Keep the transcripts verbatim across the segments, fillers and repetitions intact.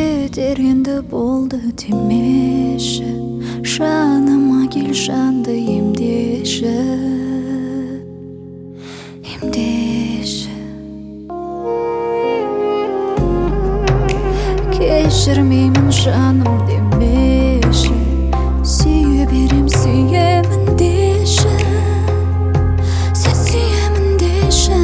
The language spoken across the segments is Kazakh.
жетер енді болды демеші, жаныма кел, жанды емдеші, емдеші. Кешірмеймін жаным демеші, сүйе берем, сүйемін деші, сен сүйемін деші.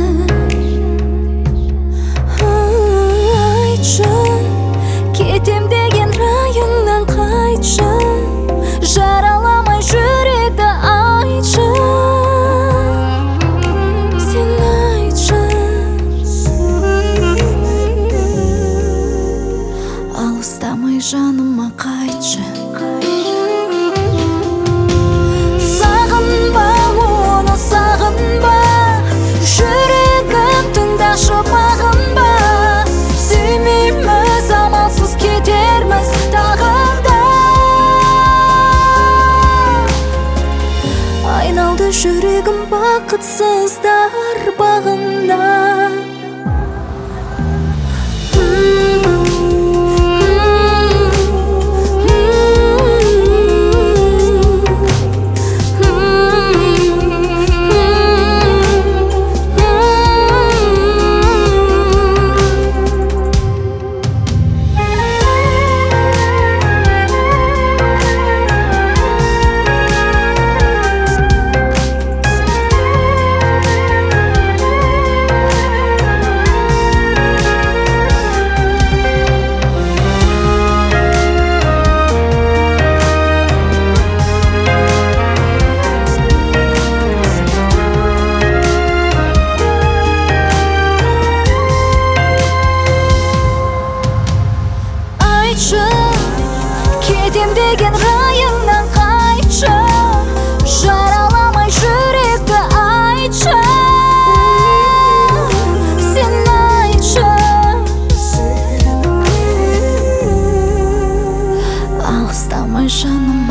Айтшы, кетем деген райыңнан қайтшы, жараламай жүректі айтшы, сен айтшы. Алыстамай жаныма қайтшы. Сағынба оны, сағынба, жүрегім тыңдашы, бағынба. Сүймейміз, амалсыз кетерміз тағы да. Айналды жүрегім бақытсыздар бағына. Кетем деген райыңнан қайтшы, жараламай жүректі айтшы, сен айтшы. Алыстамай жаным